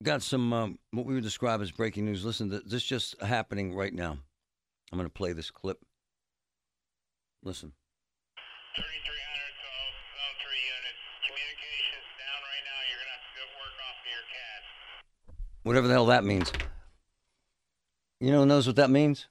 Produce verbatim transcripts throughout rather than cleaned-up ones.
got some, um, what we would describe as breaking news. Listen, th- this just happening right now. I'm going to play this clip. Listen. thirty-three hundred, so zone three units. Communications down right now. You're going to have to go work off of your C A D. Whatever the hell that means. You know who knows what that means?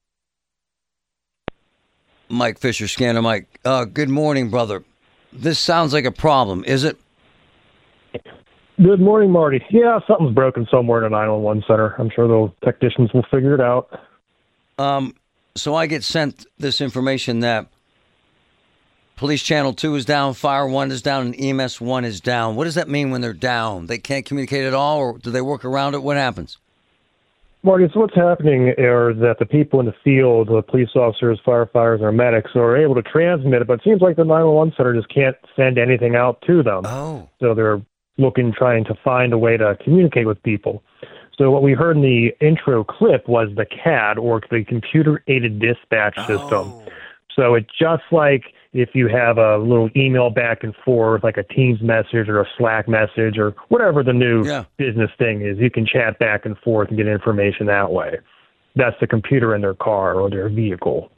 Mike Fisher, Scanner Mike. Uh, good morning, brother. This sounds like a problem, is it? Good morning, Marty. Yeah, something's broken somewhere in the nine one one center. I'm sure those technicians will figure it out. Um, so I get sent this information that Police Channel two is down, Fire one is down, and E M S one is down. What does that mean when they're down? They can't communicate at all, or do they work around it? What happens? Marty, so what's happening is that the people in the field, the police officers, firefighters, or medics, are able to transmit it, but it seems like the nine one one center just can't send anything out to them. Oh. So they're looking, trying to find a way to communicate with people. So what we heard in the intro clip was the C A D, or the computer-aided dispatch system. Oh. So it's just like if you have a little email back and forth, like a Teams message or a Slack message or whatever the new Yeah. business thing is, you can chat back and forth and get information that way. That's the computer in their car or their vehicle.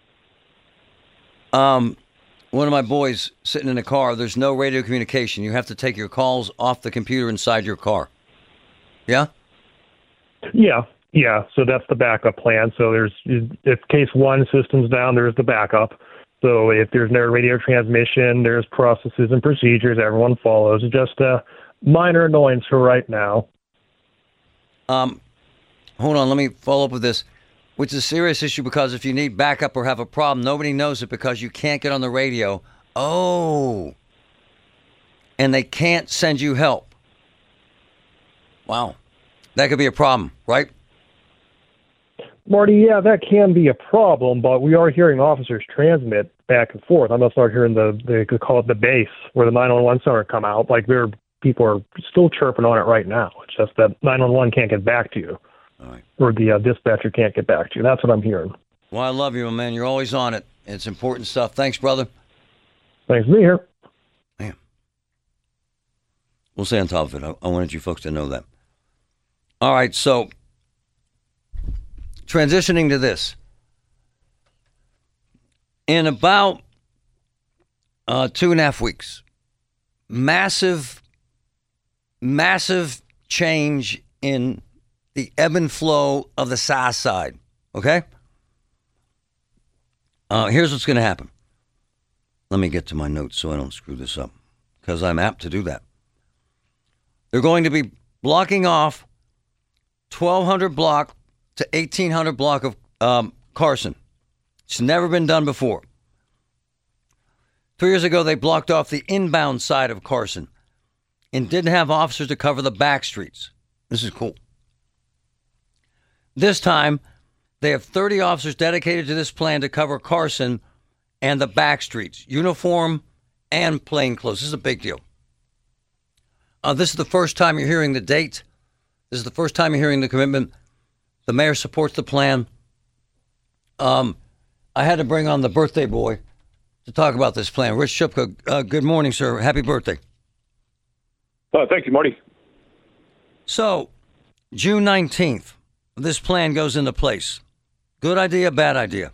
Um, one of my boys sitting in a car, there's no radio communication. You have to take your calls off the computer inside your car. Yeah? Yeah, yeah. So that's the backup plan. So there's, if case one system's down, there's the backup. So if there's no radio transmission, there's processes and procedures everyone follows. It's just a minor annoyance for right now. Um, hold on, let me follow up with this, which is a serious issue because if you need backup or have a problem, nobody knows it because you can't get on the radio. Oh. And they can't send you help. Wow. That could be a problem, right? Marty, yeah, that can be a problem, but we are hearing officers transmit back and forth. I'm going to start hearing the, they could call it the base, where the nine one one center come out. Like, there, people are still chirping on it right now. It's just that nine one one can't get back to you. All right. Or the uh, dispatcher can't get back to you. That's what I'm hearing. Well, I love you, my man. You're always on it. It's important stuff. Thanks, brother. Thanks for being here. Man. We'll stay on top of it. I, I wanted you folks to know that. All right, so transitioning to this. In about uh, two and a half weeks, massive, massive change in the ebb and flow of the south side, okay? Uh, here's what's going to happen. Let me get to my notes so I don't screw this up, because I'm apt to do that. They're going to be blocking off twelve hundred block to eighteen hundred block of um, Carson. It's never been done before. Two years ago, they blocked off the inbound side of Carson and didn't have officers to cover the back streets. This is cool. This time, they have thirty officers dedicated to this plan to cover Carson and the back streets, uniform and plainclothes. This is a big deal. Uh, this is the first time you're hearing the date. This is the first time you're hearing the commitment. The mayor supports the plan. Um, I had to bring on the birthday boy to talk about this plan. Rich Shupka, uh, good morning, sir. Happy birthday. Oh, thank you, Marty. So, June nineteenth, this plan goes into place. Good idea, bad idea?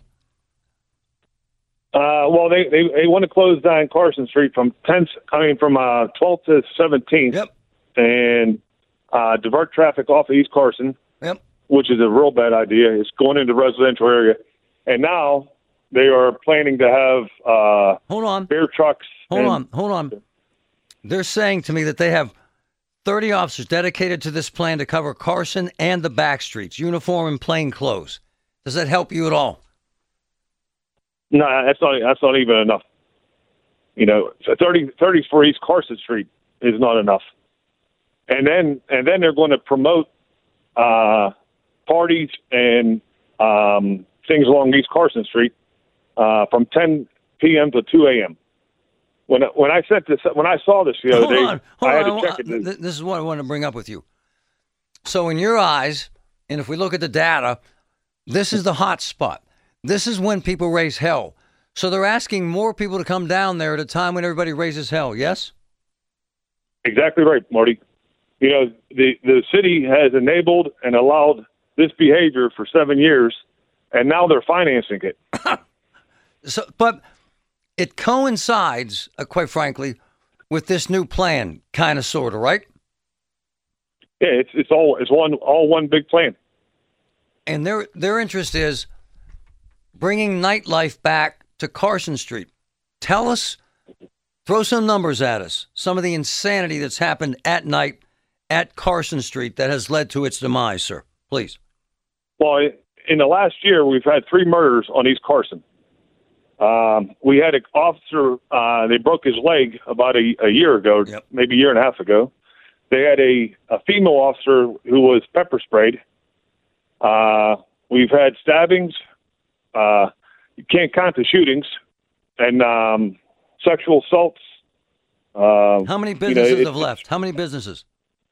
Uh, well, they, they, they want to close down Carson Street from tenth, I mean, from uh, twelfth to seventeenth, Yep. and uh, divert traffic off of East Carson, Yep. which is a real bad idea. It's going into residential area, and now they are planning to have uh, Hold on. beer trucks. Hold and, on. Hold on. They're saying to me that they have thirty officers dedicated to this plan to cover Carson and the back streets, uniform and plain clothes. Does that help you at all? No, that's not. That's not even enough. You know, thirty, thirty for East Carson Street is not enough. And then, and then they're going to promote uh, parties and um, things along East Carson Street uh, from ten p.m. to two a.m. When when I sent this, when I saw this the other Hold day, on. Hold I had on. to check it. Th- This is what I want to bring up with you. So, in your eyes, and if we look at the data, this is the hot spot. This is when people raise hell. So they're asking more people to come down there at a time when everybody raises hell, yes? Exactly right, Marty. You know, the the city has enabled and allowed this behavior for seven years, and now they're financing it. So, but it coincides, uh, quite frankly, with this new plan, kind of, sort of, right? Yeah, it's it's all it's one all one big plan. And their their interest is bringing nightlife back to Carson Street. Tell us, throw some numbers at us, some of the insanity that's happened at night at Carson Street that has led to its demise, sir. Please. Well, in the last year, we've had three murders on East Carson. Um, we had an officer, uh, they broke his leg about a, a year ago, Yep. maybe a year and a half ago. They had a, a female officer who was pepper sprayed. Uh, we've had stabbings. Uh, you can't count the shootings. And um, sexual assaults. Uh, How many you know, businesses it- have left? How many businesses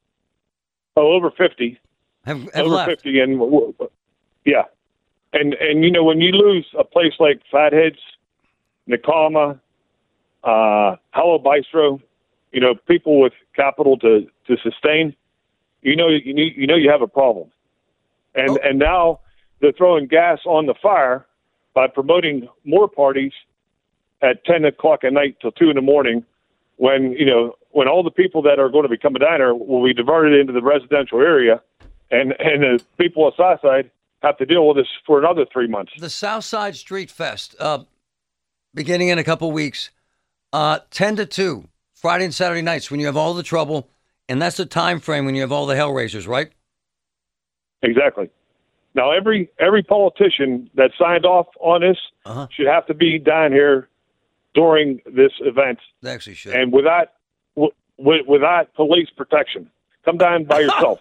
Oh, over fifty. have, have over left? fifty, and w- w- yeah, and and you know when you lose a place like Fatheads, Nakama, uh, Hello Bistro, you know people with capital to, to sustain, you know you need, you know you have a problem, and Oh. and now they're throwing gas on the fire by promoting more parties at ten o'clock at night till two in the morning, when you know when all the people that are going to be coming down there will be diverted into the residential area, and and the people of Southside have to deal with this for another three months. The Southside Street Fest, uh, beginning in a couple weeks, uh, ten to two, Friday and Saturday nights when you have all the trouble, and that's the time frame when you have all the hellraisers, right? Exactly. Now every every politician that signed off on this Uh-huh. should have to be down here during this event, They actually should. and without w- w- without police protection. Come down by yourself.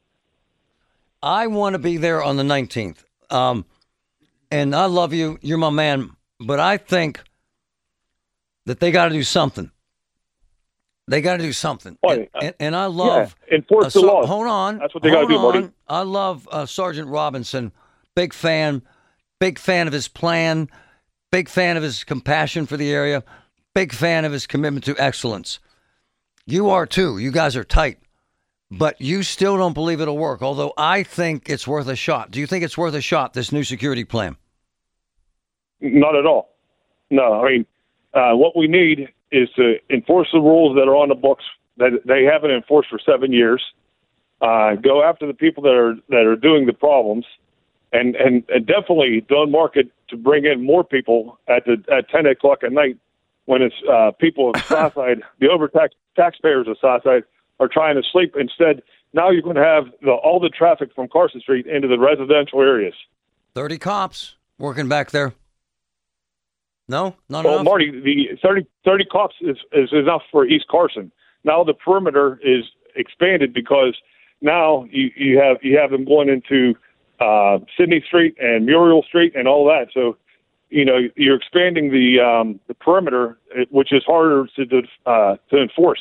I want to be there on the nineteenth. Um, and I love you. You're my man. But I think that they got to do something. They got to do something. Well, and, and, and I love. yeah, enforce uh, the so- law. Hold on. That's what they got to hold do, Marty. on. I love uh, Sergeant Robinson. Big fan. Big fan of his plan. Big fan of his compassion for the area. Big fan of his commitment to excellence. You are too. You guys are tight. But you still don't believe it'll work, although I think it's worth a shot. Do you think it's worth a shot, this new security plan? Not at all. No, I mean, uh, what we need is to enforce the rules that are on the books that they haven't enforced for seven years. Uh, go after the people that are that are doing the problems, and, and, and definitely don't market to bring in more people at the at ten o'clock at night when it's uh, people of Southside, the overtaxed taxpayers of Southside are trying to sleep. Instead, now you're going to have the, all the traffic from Carson Street into the residential areas. thirty cops working back there. No? Not Well, enough? Marty, the thirty, thirty cops is, is enough for East Carson. Now the perimeter is expanded because now you, you have you have them going into uh, Sydney Street and Muriel Street and all that. So, you know, you're expanding the um, the perimeter, which is harder to uh, to enforce.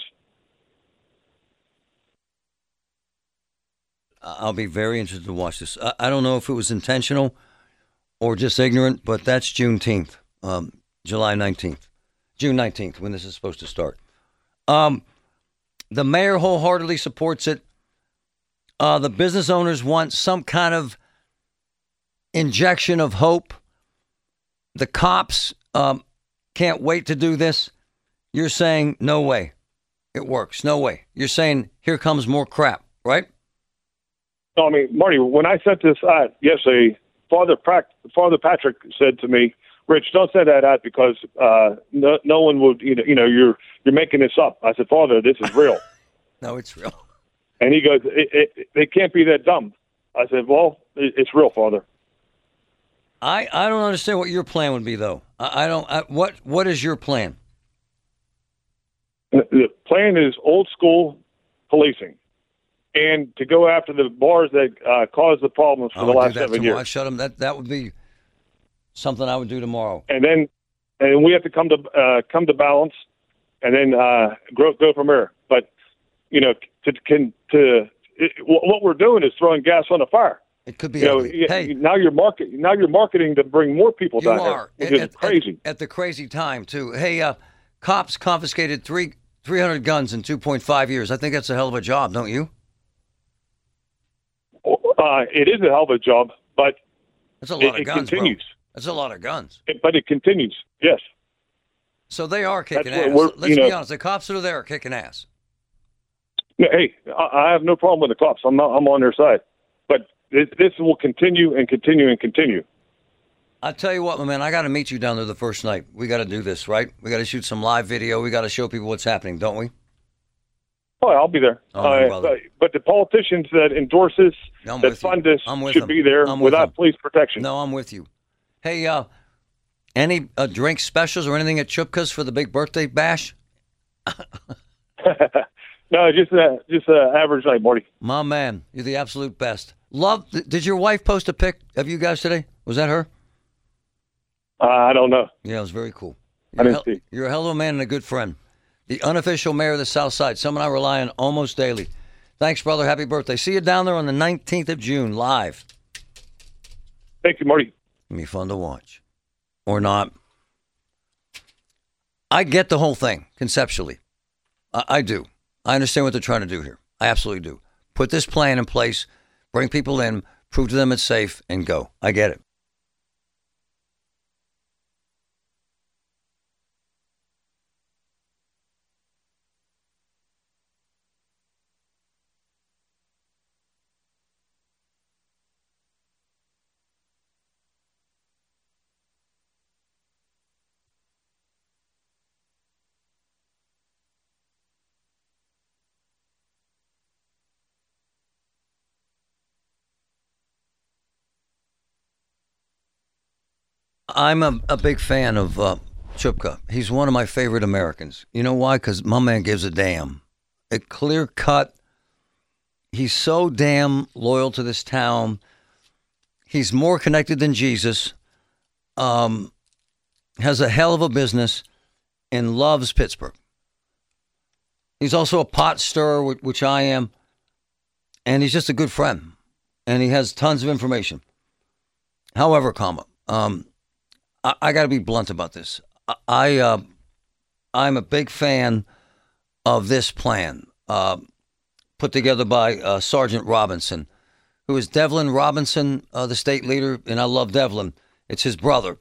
I'll be very interested to watch this. I, I don't know if it was intentional or just ignorant, but that's Juneteenth, um, July nineteenth, June nineteenth, when this is supposed to start. Um, the mayor wholeheartedly supports it. Uh, the business owners want some kind of injection of hope. The cops um, can't wait to do this. You're saying, no way. It works. No way. You're saying, here comes more crap, right? No, I mean, Marty, when I sent this out yesterday, Father, Prac- Father Patrick said to me, Rich, don't send that out because uh, no, no one would, you know, you know, you're you're making this up. I said, Father, this is real. No, it's real. And he goes, it, it, they can't be that dumb. I said, well, it, it's real, Father. I, I don't understand what your plan would be, though. I, I don't. I, what What is your plan? The plan is old school policing, and to go after the bars that uh, caused the problems for I the would last do that seven tomorrow. years. I'd shut them. That that would be something I would do tomorrow. And then, and we have to come to uh, come to balance, and then uh, grow, go from there. But you know, to can to it, what we're doing is throwing gas on the fire. It could be You know, ugly. Hey, now you're market now you're marketing to bring more people you down are here, which at, is crazy. At, at the crazy time too. Hey, uh, cops confiscated three three hundred guns in two point five years. I think that's a hell of a job, don't you? Uh, it is a hell of a job, but That's a lot it, of it guns, continues. bro. That's a lot of guns. It, but it continues. Yes. So they are kicking That's what ass. we're- Let's you be know- honest. The cops that are there are kicking ass. Yeah, hey, I, I have no problem with the cops. I'm not, I'm on their side, but this, this will continue and continue and continue. I tell you what, my man, I got to meet you down there the first night. We got to do this, right? We got to shoot some live video. We got to show people what's happening, don't we? Oh, I'll be there. All right, Uh, brother. but, but the politicians that endorse this, I'm that with you. fund this, I'm with should them. be there I'm with without them. police protection. No, I'm with you. Hey, uh, any uh, drink specials or anything at Chupka's for the big birthday bash? No, just a just a average night, Marty. My man, you're the absolute best. Love. th- Did your wife post a pic of you guys today? Was that her? Uh, I don't know. Yeah, it was very cool. I You're, a didn't hell- see. you're a hell of a man and a good friend. The unofficial mayor of the South Side, someone I rely on almost daily. Thanks, brother. Happy birthday. See you down there on the nineteenth of June, live. Thank you, Marty. It'll be fun to watch. Or not. I get the whole thing, conceptually. I, I do. I understand what they're trying to do here. I absolutely do. Put this plan in place, bring people in, prove to them it's safe, and go. I get it. I'm a, a big fan of uh, Chupka. He's one of my favorite Americans. You know why? Because my man gives a damn. A clear cut. He's so damn loyal to this town. He's more connected than Jesus. Um, has a hell of a business and loves Pittsburgh. He's also a pot stirrer, wh- which I am. And he's just a good friend. And he has tons of information. However, comma, um, I, I got to be blunt about this. I, I uh, I'm a big fan of this plan uh, put together by uh, Sergeant Robinson, who is Devlin Robinson, uh, the state leader, and I love Devlin. It's his brother,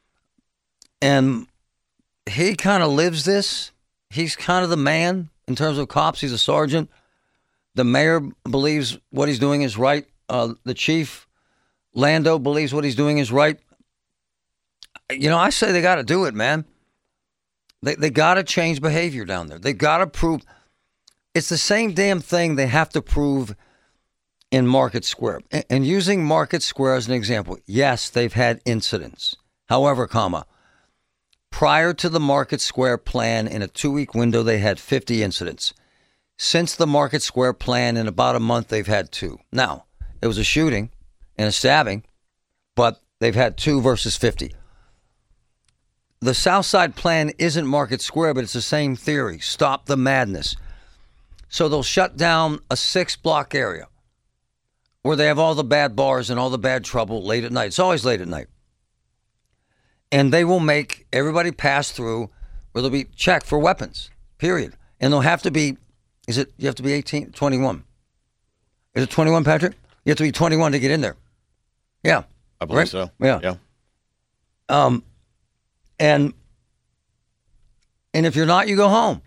and he kind of lives this. He's kind of the man in terms of cops. He's a sergeant. The mayor believes what he's doing is right. Uh, the chief, Lando, believes what he's doing is right. You know, I say they got to do it, man. They they got to change behavior down there. They got to prove. It's the same damn thing they have to prove in Market Square. And, and using Market Square as an example, yes, they've had incidents. However, comma, prior to the Market Square plan, in a two-week window, they had fifty incidents. Since the Market Square plan, in about a month, they've had two. Now, it was a shooting and a stabbing, but they've had two versus fifty. The South Side plan isn't Market Square, but it's the same theory. Stop the madness. So they'll shut down a six-block area where they have all the bad bars and all the bad trouble late at night. It's always late at night. And they will make everybody pass through where they'll be checked for weapons, period. And they'll have to be, is it, you have to be eighteen, twenty-one? Is it twenty-one, Patrick? You have to be twenty-one to get in there. Yeah. I believe Right? so. Yeah. Yeah. Um, and and if you're not, you go home.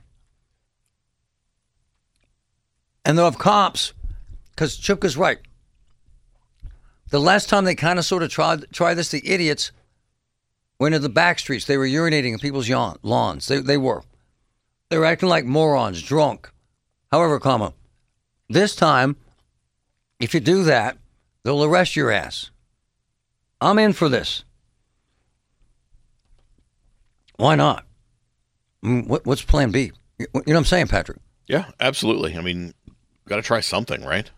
And they'll have cops, because Chupka's right. The last time they kind of sort of tried try this, the idiots went into the back streets. They were urinating in people's yawn, lawns. They they were. They were acting like morons, drunk. However, comma, this time, if you do that, they'll arrest your ass. I'm in for this. Why not? I mean, what, what's plan B? You know what I'm saying, Patrick? Yeah, absolutely. I mean, got to try something, right?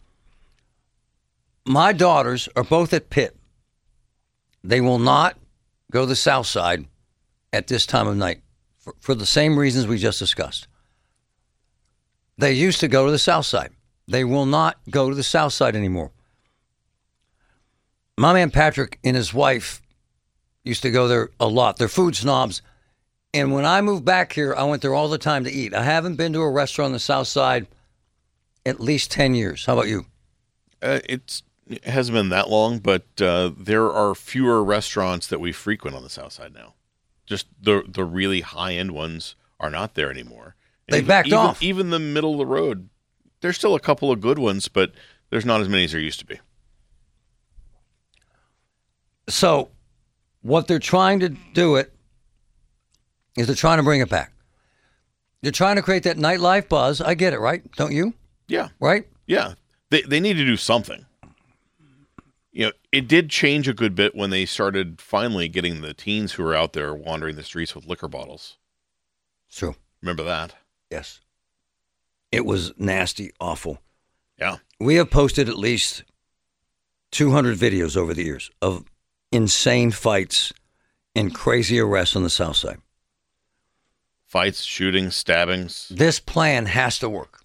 My daughters are both at Pitt. They will not go to the South Side at this time of night for, for the same reasons we just discussed. They used to go to the South Side. They will not go to the South Side anymore. My man Patrick and his wife used to go there a lot. They're food snobs. And when I moved back here, I went there all the time to eat. I haven't been to a restaurant on the South Side at least ten years. How about you? Uh, it's It hasn't been that long, but uh, there are fewer restaurants that we frequent on the South Side now. Just the the really high end ones are not there anymore. And They even- backed even, off. Even the middle of the road, there's still a couple of good ones, but there's not as many as there used to be. So, what they're trying to do it is they're trying to bring it back. They're trying to create that nightlife buzz. I get it, right? Don't you? Yeah, Right? yeah. They they need to do something. You know, it did change a good bit when they started finally getting the teens who were out there wandering the streets with liquor bottles. It's true. Remember that? Yes. It was nasty, awful. Yeah. We have posted at least two hundred videos over the years of insane fights and crazy arrests on the South Side. Fights, shootings, stabbings. This plan has to work.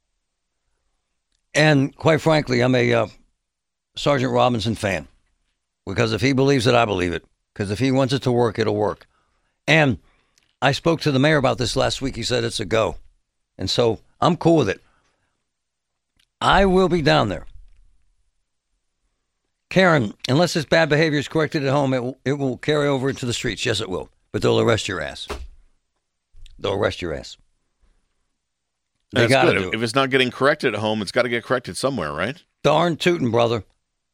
And quite frankly, I'm a uh, Sergeant Robinson fan, because if he believes it, I believe it. Because if he wants it to work, it'll work. And I spoke to the mayor about this last week. He said it's a go. And so I'm cool with it. I will be down there. Karen, unless this bad behavior is corrected at home, it will, it will carry over into the streets. Yes, it will. But they'll arrest your ass. They'll arrest your ass. They That's got to good. do it. If it's not getting corrected at home, it's got to get corrected somewhere, right? Darn tootin', brother.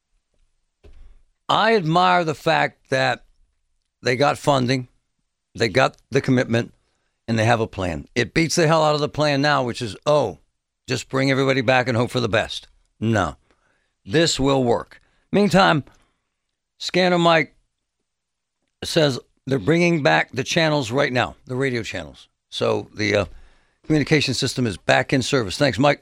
I admire the fact that they got funding, they got the commitment, and they have a plan. It beats the hell out of the plan now, which is, oh, just bring everybody back and hope for the best. No. This will work. Meantime, Scanner Mike says they're bringing back the channels right now, the radio channels. So the uh, communication system is back in service. Thanks, Mike.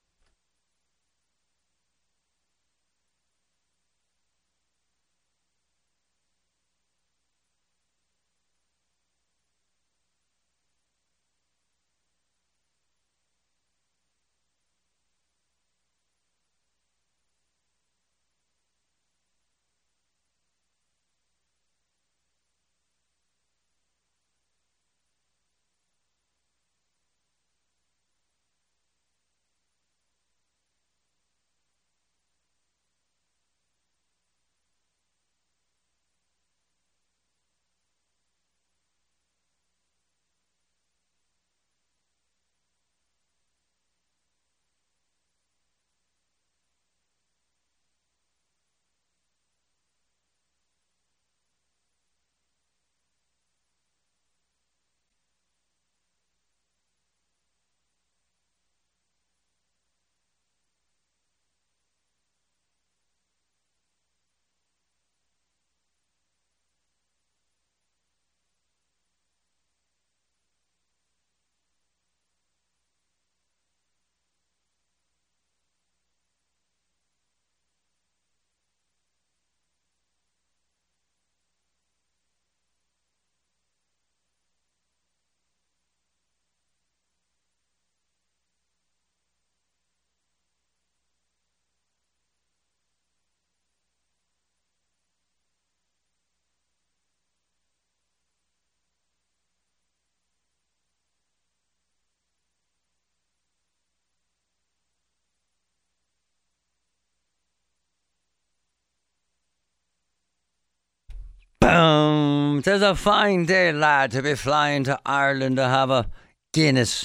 Boom. Tis a fine day, lad, to be flying to Ireland to have a Guinness.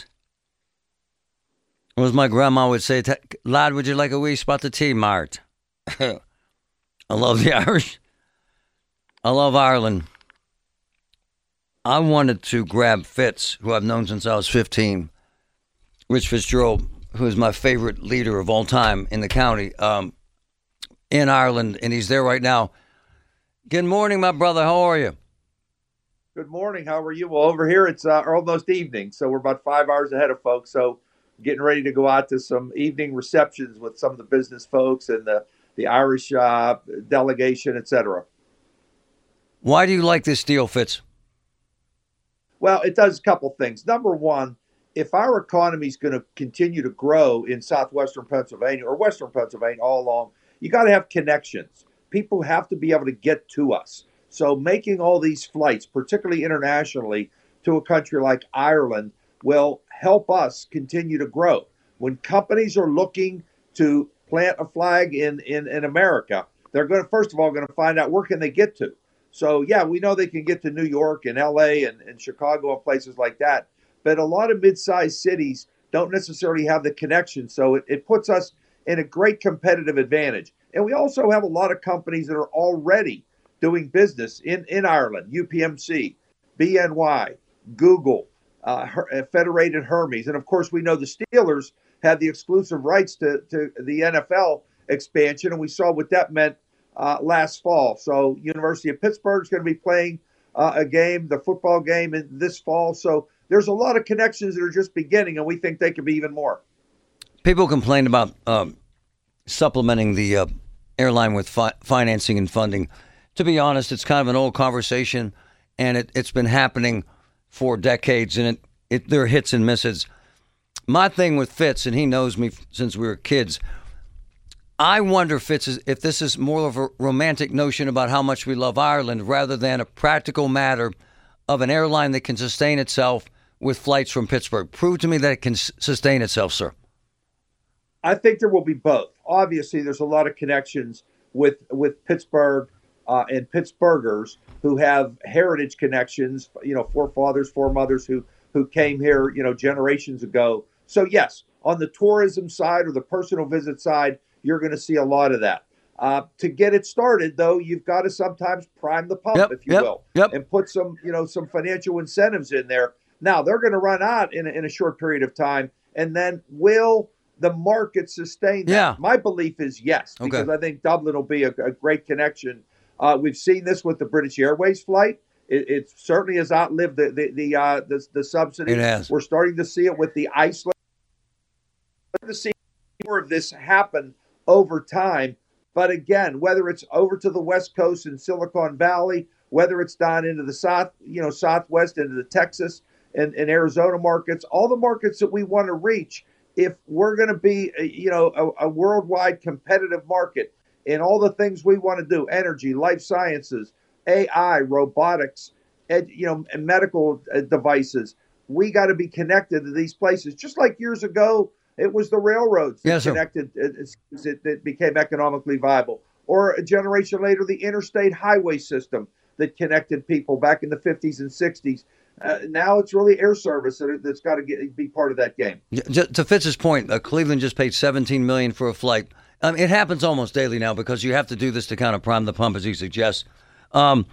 Or as my grandma would say, lad, would you like a wee spot of tea, Mart? I love the Irish. I love Ireland. I wanted to grab Fitz, who I've known since I was fifteen. Rich Fitzgerald, who is my favorite leader of all time in the county, um, in Ireland, and he's there right now. Good morning, my brother. How are you? Good morning. How are you? Well, over here it's uh, almost evening, so we're about five hours ahead of folks. So getting ready to go out to some evening receptions with some of the business folks and the, the Irish uh, delegation, et cetera. Why do you like this deal, Fitz? Well, it does a couple things. Number one, if our economy is going to continue to grow in southwestern Pennsylvania or western Pennsylvania all along, you got to have connections. People have to be able to get to us. So making all these flights, particularly internationally, to a country like Ireland will help us continue to grow. When companies are looking to plant a flag in, in, in America, they're going to, first of all, going to find out where can they get to. So, yeah, we know they can get to New York and L A and, and Chicago and places like that. But a lot of mid-sized cities don't necessarily have the connection. So it, it puts us in a great competitive advantage. And we also have a lot of companies that are already doing business in, in Ireland, U P M C, B N Y, Google, uh, Her- Federated Hermes. And, of course, we know the Steelers had the exclusive rights to, to the N F L expansion, and we saw what that meant uh, last fall. So University of Pittsburgh is going to be playing uh, a game, the football game, in this fall. So there's a lot of connections that are just beginning, and we think they could be even more. People complain about um, supplementing the uh, airline with fi- financing and funding. To be honest, it's kind of an old conversation, and it, it's been happening for decades, and it, it there are hits and misses. My thing with Fitz, and he knows me since we were kids, I wonder, Fitz, if this is more of a romantic notion about how much we love Ireland rather than a practical matter of an airline that can sustain itself with flights from Pittsburgh. Prove to me that it can s- sustain itself, sir. I think there will be both. Obviously, there's a lot of connections with, with Pittsburgh uh, and Pittsburghers who have heritage connections, you know, forefathers, foremothers who, who came here, you know, generations ago. So, yes, on the tourism side or the personal visit side, you're going to see a lot of that. Uh, to get it started, though, you've got to sometimes prime the pump, Yep, if you yep, will, yep. and put some, you know, some financial incentives in there. Now, they're going to run out in a, in a short period of time, and then will the market sustain that? Yeah. My belief is yes, because Okay. I think Dublin will be a, a great connection. Uh, we've seen this with the British Airways flight. It, it certainly has outlived the the the, uh, the the subsidy. It has. We're starting to see it with the Iceland. To see more of this happen over time. But again, whether it's over to the West Coast in Silicon Valley, whether it's down into the South, you know, Southwest, into the Texas and, and Arizona markets, all the markets that we want to reach, if we're going to be, you know, a, a worldwide competitive market in all the things we want to do, energy, life sciences, A I, robotics, ed, you know, and medical devices, we got to be connected to these places. Just like years ago, it was the railroads that Yes, sir. connected, it, it became economically viable. Or a generation later, the interstate highway system that connected people back in the fifties and sixties. Uh, now it's really air service that, that's got to get, be part of that game. Yeah, j- To Fitz's point, uh, Cleveland just paid seventeen million dollars for a flight. Um, it happens almost daily now because you have to do this to kind of prime the pump, as he suggests. Um,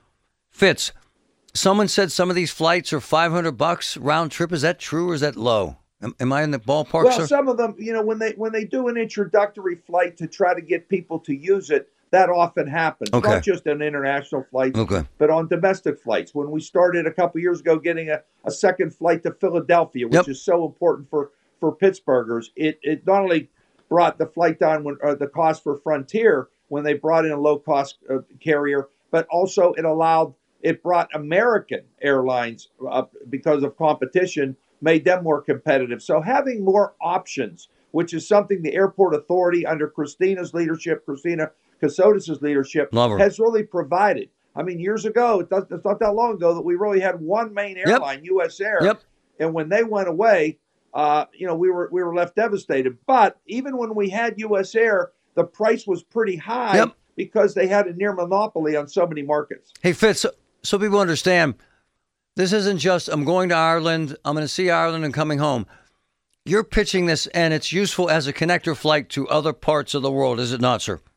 Fitz, someone said some of these flights are five hundred bucks round trip. Is that true or is that low? Am, am I in the ballpark, Well, sir? some of them, you know, when they when they do an introductory flight to try to get people to use it, that often happens. Okay. Not just on international flights, Okay. but on domestic flights. When we started a couple years ago getting a, a second flight to Philadelphia, which Yep. is so important for, for Pittsburghers, it, it not only brought the flight down when uh, the cost for Frontier when they brought in a low-cost uh, carrier, but also it allowed, it brought American Airlines up because of competition, made them more competitive. So having more options, which is something the airport authority under Christina's leadership, Christina Cassotis' leadership, Love her. has really provided. I mean, years ago, it does, it's not that long ago that we really had one main airline, U S Air. Yep. And when they went away, uh, you know, we were we were left devastated. But even when we had U S Air, the price was pretty high Yep. because they had a near monopoly on so many markets. Hey, Fitz, so, so people understand, this isn't just I'm going to Ireland, I'm going to see Ireland and coming home. You're pitching this, and it's useful as a connector flight to other parts of the world, is it not, sir?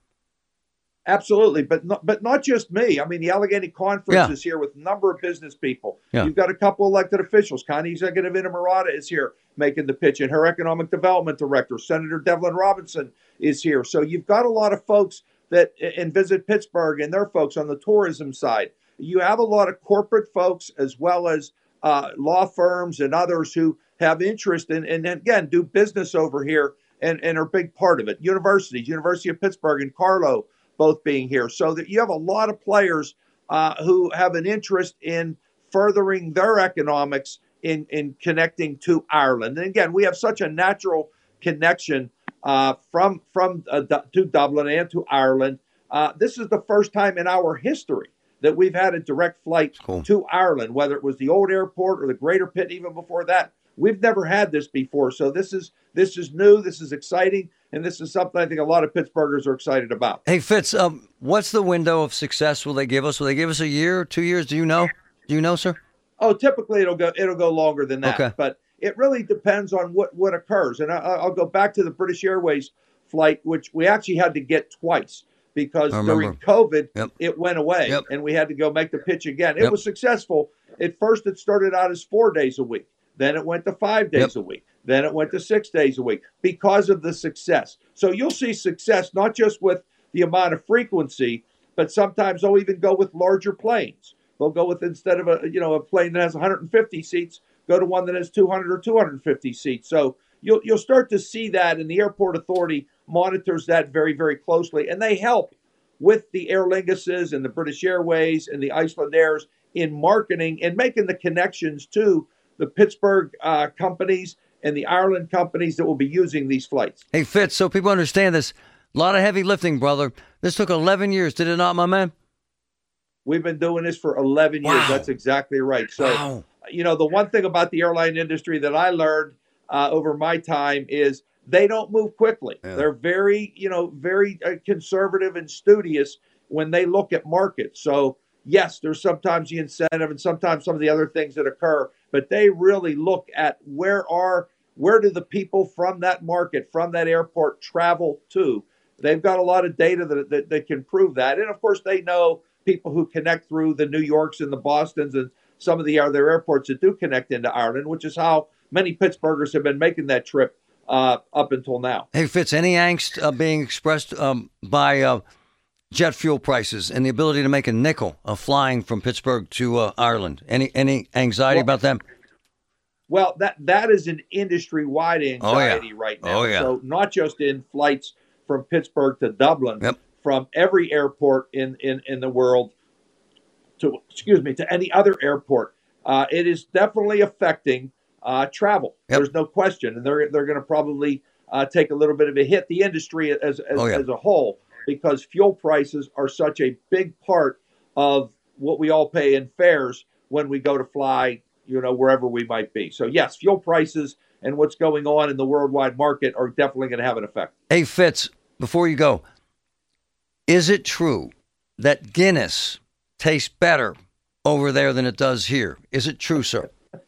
Absolutely, but not, but not just me. I mean, the Allegheny Conference Yeah. is here with a number of business people. Yeah. You've got a couple elected officials. County Executive Ina Murata is here making the pitch, and her Economic Development Director, Senator Devlin Robinson, is here. So you've got a lot of folks that and Visit Pittsburgh and their folks on the tourism side. You have a lot of corporate folks as well as uh, law firms and others who have interest in, and again, do business over here and, and are a big part of it. Universities, University of Pittsburgh and Carlow, both being here. So that you have a lot of players uh, who have an interest in furthering their economics in, in connecting to Ireland. And again, we have such a natural connection uh, from, from uh, to Dublin and to Ireland. Uh, this is the first time in our history that we've had a direct flight Cool. to Ireland, whether it was the old airport or the Greater Pitt, even before that, We've never had this before, so this is this is new, this is exciting, and this is something I think a lot of Pittsburghers are excited about. Hey, Fitz, um, what's the window of success will they give us? Will they give us a year, two years? Do you know? Do you know, sir? Oh, typically it'll go it'll go longer than that, Okay. but it really depends on what what occurs. And I, I'll go back to the British Airways flight, which we actually had to get twice because I remember. during COVID Yep. it went away, Yep. and we had to go make the pitch again. It Yep. was successful. At first, it started out as four days a week. Then it went to five days Yep. a week. Then it went to six days a week because of the success. So you'll see success not just with the amount of frequency, but sometimes they'll even go with larger planes. They'll go with, instead of a you know a plane that has one hundred fifty seats, go to one that has two hundred or two hundred fifty seats. So you'll you'll start to see that, and the airport authority monitors that very, very closely, and they help with the Aer Linguses and the British Airways and the Icelandairs in marketing and making the connections to the Pittsburgh uh, companies and the Ireland companies that will be using these flights. Hey, Fitz, so people understand this. A lot of heavy lifting, brother. This took eleven years, did it not, my man? We've been doing this for eleven years. Wow. That's exactly right. So, Wow. you know, the one thing about the airline industry that I learned uh, over my time is they don't move quickly. Yeah. They're very, you know, very uh, conservative and studious when they look at markets. So, yes, there's sometimes the incentive and sometimes some of the other things that occur, but they really look at where are where do the people from that market, from that airport travel to. They've got a lot of data that, that, that can prove that. And of course, they know people who connect through the New Yorks and the Bostons and some of the other airports that do connect into Ireland, which is how many Pittsburghers have been making that trip uh, up until now. Hey, Fitz, any angst uh, being expressed um, by uh, jet fuel prices and the ability to make a nickel of flying from Pittsburgh to uh, Ireland? Any any anxiety Well, about them? Well, that that is an industry-wide anxiety Oh, yeah. right now. Oh, yeah. So not just in flights from Pittsburgh to Dublin, Yep. from every airport in, in, in the world to, excuse me, to any other airport. Uh, it is definitely affecting uh, travel. Yep. There's no question. And they're, they're going to probably uh, take a little bit of a hit, the industry as, as, Oh, yeah. as a whole, because fuel prices are such a big part of what we all pay in fares when we go to fly, you know, wherever we might be. So yes, fuel prices and what's going on in the worldwide market are definitely going to have an effect. Hey, Fitz, before you go, is it true that Guinness tastes better over there than it does here? Is it true, sir?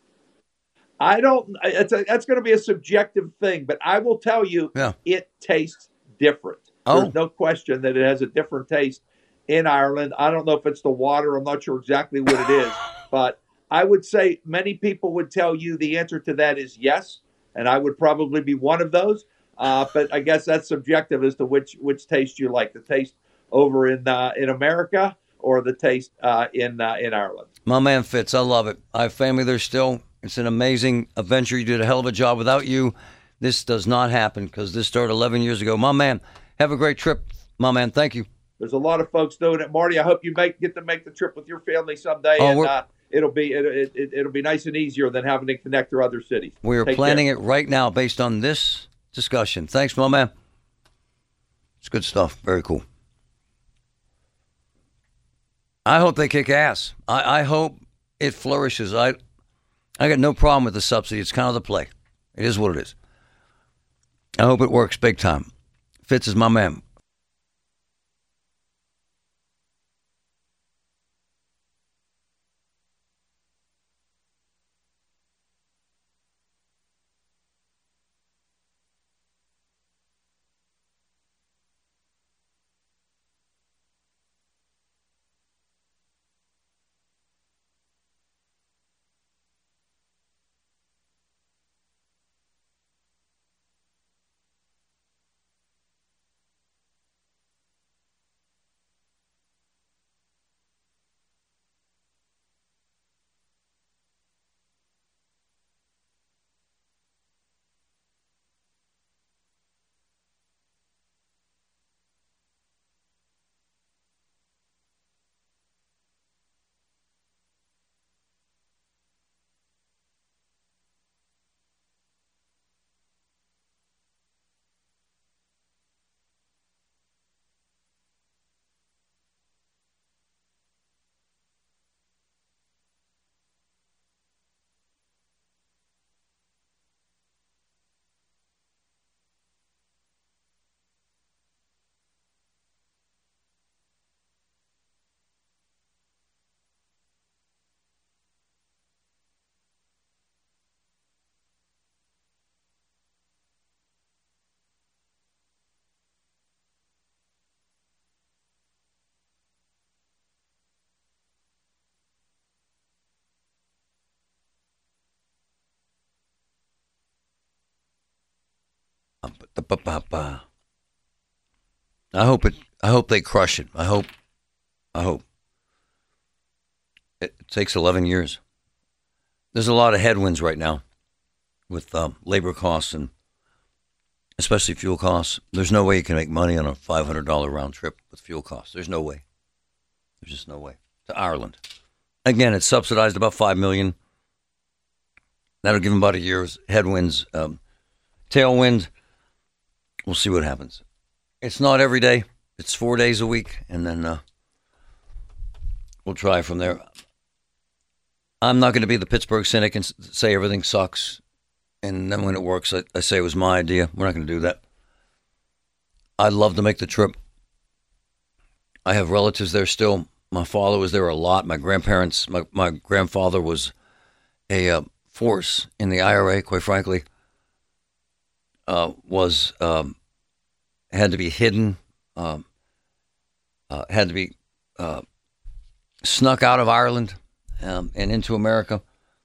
I don't, it's a, that's going to be a subjective thing, but I will tell you, Yeah. it tastes different. Oh. There's no question that it has a different taste in Ireland. I don't know if it's the water. I'm not sure exactly what it is, but I would say many people would tell you the answer to that is yes, and I would probably be one of those. Uh, but I guess that's subjective as to which which taste you like, the taste over in uh, in America or the taste uh, in uh, in Ireland. My man Fitz, I love it. I have family there still. It's an amazing adventure. You did a hell of a job. Without you, this does not happen because this started eleven years ago. My man, have a great trip. My man, thank you. There's a lot of folks doing it, Marty. I hope you make get to make the trip with your family someday, Oh, and we're- uh, it'll be it, it, it, it'll be nice and easier than having to connect to other cities. We are Take planning care. it right now based on this discussion. Thanks, my man. It's good stuff. Very cool. I hope they kick ass. I, I hope it flourishes. I I got no problem with the subsidy. It's kind of the play. It is what it is. I hope it works big time. Fitz is my man. I hope it. I hope they crush it. I hope. I hope. It takes eleven years. There's a lot of headwinds right now with uh, labor costs and especially fuel costs. There's no way you can make money on a five hundred dollars round trip with fuel costs. There's no way. There's just no way. To Ireland. Again, it's subsidized about five million dollars. That'll give them about a year's headwinds. Um, tailwind, we'll see what happens. It's not every day. It's four days a week, and then uh, we'll try from there. I'm not going to be the Pittsburgh cynic and say everything sucks, and then when it works, I, I say it was my idea. We're not going to do that. I'd love to make the trip. I have relatives there still. My father was there a lot. My grandparents, my, my grandfather was a uh, force in the I R A, quite frankly. Uh, was um, had to be hidden, um, uh, had to be uh, snuck out of Ireland um, and into America,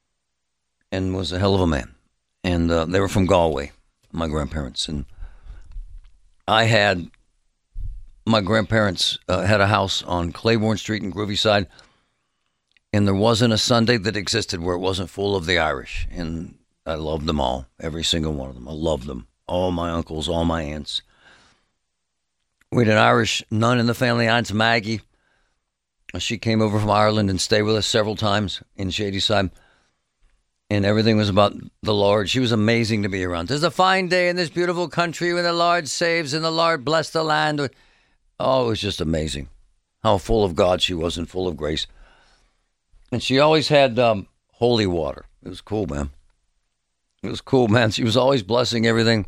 and was a hell of a man. And uh, they were from Galway, my grandparents, and I had my grandparents uh, had a house on Claiborne Street in Groovy Side, and there wasn't a Sunday that existed where it wasn't full of the Irish, and I loved them all, every single one of them. I loved them. All my uncles, all my aunts. We had an Irish nun in the family, Aunt Maggie. She came over from Ireland and stayed with us several times in Shadyside. And everything was about the Lord. She was amazing to be around. There's a fine day in this beautiful country when the Lord saves and the Lord bless the land. Oh, it was just amazing how full of God she was and full of grace. And she always had um, holy water. It was cool, man. It was cool, man. She was always blessing everything.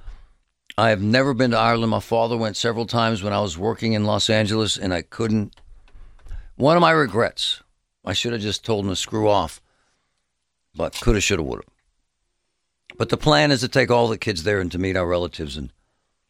I have never been to Ireland. My father went several times when I was working in Los Angeles, and I couldn't. One of my regrets, I should have just told him to screw off, but coulda, shoulda, woulda. But the plan is to take all the kids there and to meet our relatives and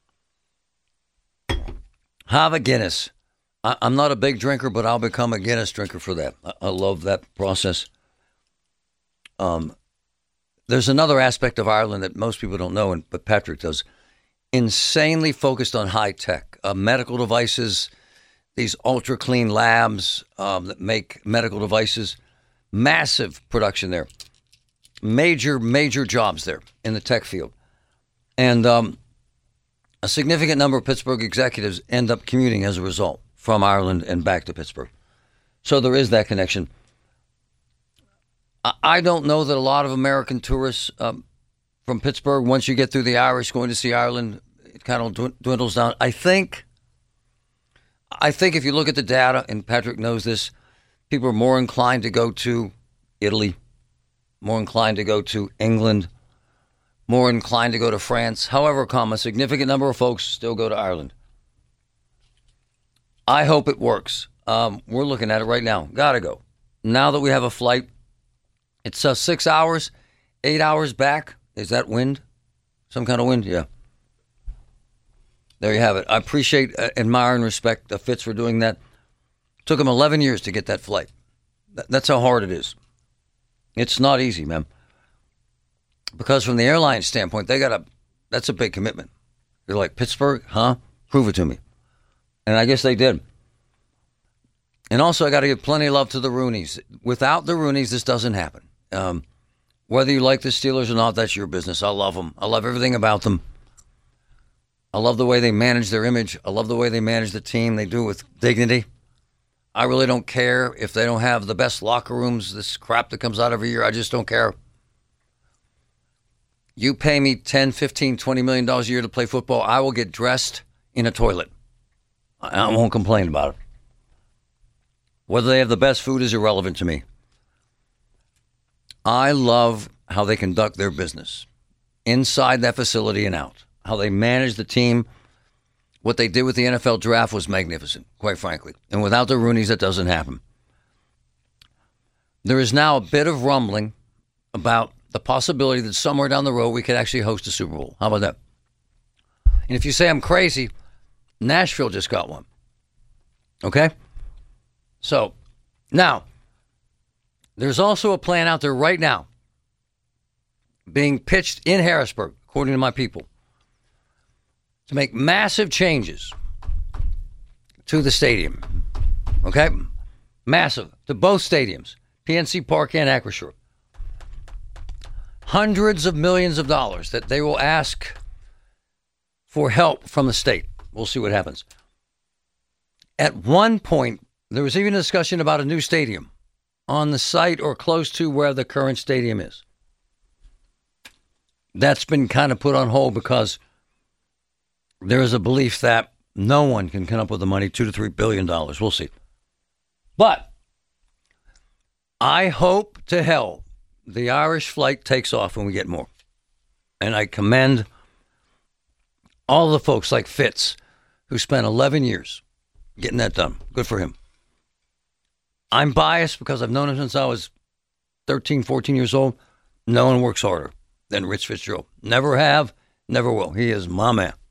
have a Guinness. I, I'm not a big drinker, but I'll become a Guinness drinker for that. I, I love that process. Um, there's another aspect of Ireland that most people don't know, and but Patrick does. Insanely focused on high tech, uh, medical devices, these ultra clean labs um, that make medical devices. Massive production there. Major, major jobs there in the tech field. And um, a significant number of Pittsburgh executives end up commuting as a result from Ireland and back to Pittsburgh. So there is that connection. I, I don't know that a lot of American tourists um, from Pittsburgh, once you get through the Irish going to see Ireland, it kind of dwindles down. I think, I think if you look at the data, and Patrick knows this, people are more inclined to go to Italy, more inclined to go to England, more inclined to go to France. However, come a significant number of folks still go to Ireland. I hope it works. Um, we're looking at it right now. Gotta go. Now that we have a flight, it's uh, six hours, eight hours back. Is that wind? Some kind of wind? Yeah. There you have it. I appreciate, uh, admire, and respect uh, Fitz for doing that. Took him eleven years to get that flight. Th- that's how hard it is. It's not easy, man. Because from the airline standpoint, they got a, that's a big commitment. They're like, Pittsburgh, huh? Prove it to me. And I guess they did. And also, I got to give plenty of love to the Rooneys. Without the Rooneys, this doesn't happen. Um, whether you like the Steelers or not, that's your business. I love them. I love everything about them. I love the way they manage their image. I love the way they manage the team. They do it with dignity. I really don't care if they don't have the best locker rooms, this crap that comes out every year. I just don't care. You pay me ten, fifteen, twenty million dollars a year to play football, I will get dressed in a toilet. I won't complain about it. Whether they have the best food is irrelevant to me. I love how they conduct their business inside that facility and out. How they manage the team. What they did with the N F L draft was magnificent, quite frankly. And without the Rooneys, that doesn't happen. There is now a bit of rumbling about the possibility that somewhere down the road we could actually host a Super Bowl. How about that? And if you say I'm crazy, Nashville just got one. Okay? So, now, there's also a plan out there right now being pitched in Harrisburg, according to my people, to make massive changes to the stadium. Okay? Massive. To both stadiums, P N C Park and Acrisure. Hundreds of millions of dollars that they will ask for help from the state. We'll see what happens. At one point, there was even a discussion about a new stadium on the site or close to where the current stadium is. That's been kind of put on hold because there is a belief that no one can come up with the money, two to three billion dollars. We'll see. But I hope to hell the Irish flight takes off and we get more. And I commend all the folks like Fitz who spent eleven years getting that done. Good for him. I'm biased because I've known him since I was thirteen, fourteen years old. No one works harder than Rich Fitzgerald. Never have, never will. He is my man.